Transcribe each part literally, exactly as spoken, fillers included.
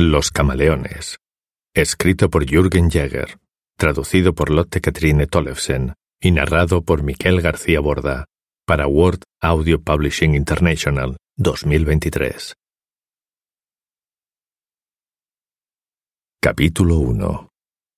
Los camaleones. Escrito por Jürgen Jäger, traducido por Lotte Katrine Tollefsen y narrado por Miquel García Borda para Word Audio Publishing International dos mil veintitrés. Capítulo uno.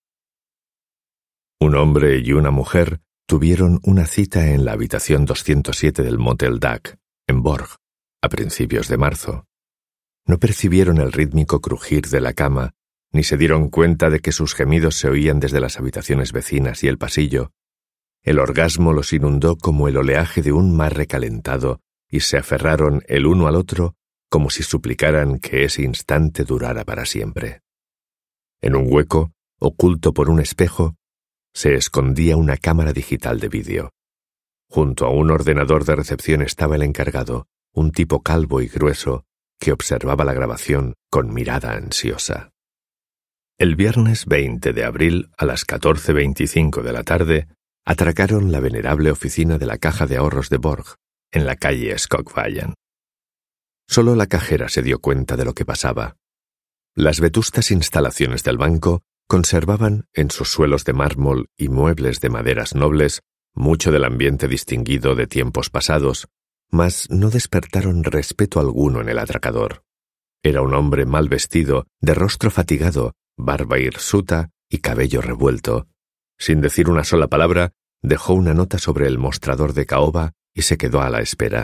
Un hombre y una mujer tuvieron una cita en la habitación doscientos siete del Motel Duck, en Borg, a principios de marzo. No percibieron el rítmico crujir de la cama, ni se dieron cuenta de que sus gemidos se oían desde las habitaciones vecinas y el pasillo. El orgasmo los inundó como el oleaje de un mar recalentado y se aferraron el uno al otro como si suplicaran que ese instante durara para siempre. En un hueco, oculto por un espejo, se escondía una cámara digital de vídeo. Junto a un ordenador de recepción estaba el encargado, un tipo calvo y grueso, que observaba la grabación con mirada ansiosa. El viernes veinte de abril, a las catorce veinticinco de la tarde, atracaron la venerable oficina de la Caja de Ahorros de Borg, en la calle Skogvajen. Solo la cajera se dio cuenta de lo que pasaba. Las vetustas instalaciones del banco conservaban, en sus suelos de mármol y muebles de maderas nobles, mucho del ambiente distinguido de tiempos pasados, mas no despertaron respeto alguno en el atracador. Era un hombre mal vestido, de rostro fatigado, barba hirsuta y cabello revuelto. Sin decir una sola palabra, dejó una nota sobre el mostrador de caoba y se quedó a la espera.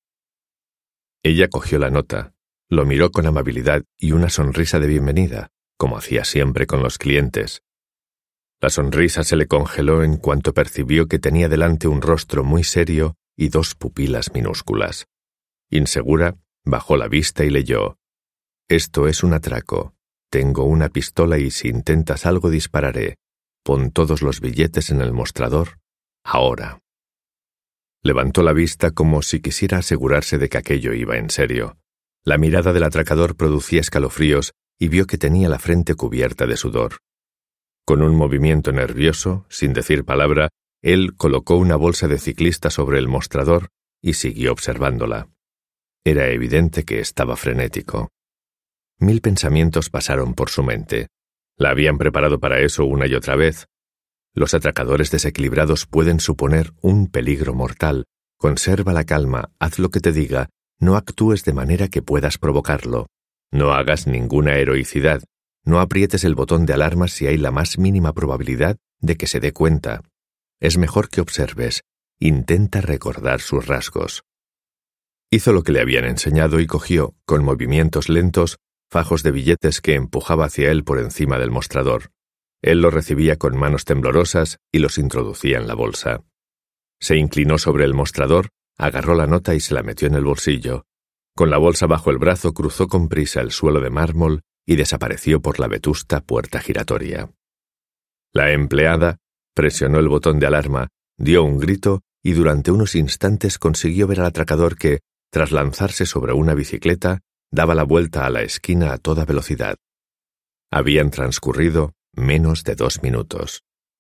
Ella cogió la nota, lo miró con amabilidad y una sonrisa de bienvenida, como hacía siempre con los clientes. La sonrisa se le congeló en cuanto percibió que tenía delante un rostro muy serio y dos pupilas minúsculas. Insegura, bajó la vista y leyó: «Esto es un atraco. Tengo una pistola y si intentas algo dispararé. Pon todos los billetes en el mostrador. Ahora». Levantó la vista como si quisiera asegurarse de que aquello iba en serio. La mirada del atracador producía escalofríos y vio que tenía la frente cubierta de sudor. Con un movimiento nervioso, sin decir palabra, él colocó una bolsa de ciclista sobre el mostrador y siguió observándola. Era evidente que estaba frenético. Mil pensamientos pasaron por su mente. La habían preparado para eso una y otra vez. Los atracadores desequilibrados pueden suponer un peligro mortal. Conserva la calma, haz lo que te diga, no actúes de manera que puedas provocarlo. No hagas ninguna heroicidad. No aprietes el botón de alarma si hay la más mínima probabilidad de que se dé cuenta. Es mejor que observes. Intenta recordar sus rasgos. Hizo lo que le habían enseñado y cogió, con movimientos lentos, fajos de billetes que empujaba hacia él por encima del mostrador. Él los recibía con manos temblorosas y los introducía en la bolsa. Se inclinó sobre el mostrador, agarró la nota y se la metió en el bolsillo. Con la bolsa bajo el brazo cruzó con prisa el suelo de mármol y desapareció por la vetusta puerta giratoria. La empleada presionó el botón de alarma, dio un grito y durante unos instantes consiguió ver al atracador que, tras lanzarse sobre una bicicleta, daba la vuelta a la esquina a toda velocidad. Habían transcurrido menos de dos minutos.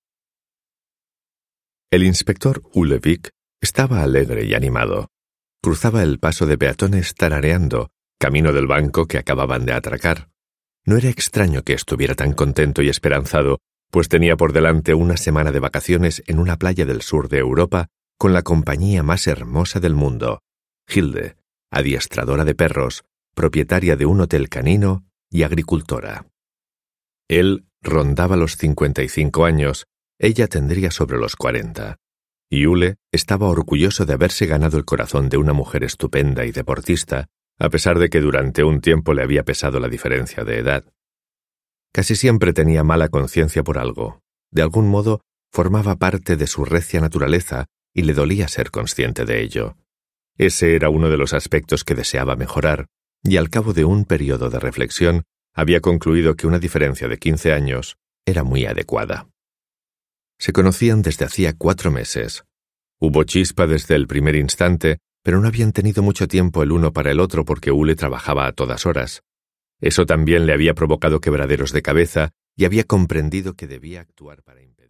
El inspector Ulevik estaba alegre y animado. Cruzaba el paso de peatones tarareando, camino del banco que acababan de atracar. No era extraño que estuviera tan contento y esperanzado, pues tenía por delante una semana de vacaciones en una playa del sur de Europa con la compañía más hermosa del mundo, Hilde, adiestradora de perros, propietaria de un hotel canino y agricultora. Él rondaba los cincuenta y cinco años, ella tendría sobre los cuarenta. Y Ule estaba orgulloso de haberse ganado el corazón de una mujer estupenda y deportista, a pesar de que durante un tiempo le había pesado la diferencia de edad. Casi siempre tenía mala conciencia por algo. De algún modo, formaba parte de su recia naturaleza y le dolía ser consciente de ello. Ese era uno de los aspectos que deseaba mejorar, y al cabo de un periodo de reflexión, había concluido que una diferencia de quince años era muy adecuada. Se conocían desde hacía cuatro meses. Hubo chispa desde el primer instante, pero no habían tenido mucho tiempo el uno para el otro porque Ule trabajaba a todas horas. Eso también le había provocado quebraderos de cabeza y había comprendido que debía actuar para impedir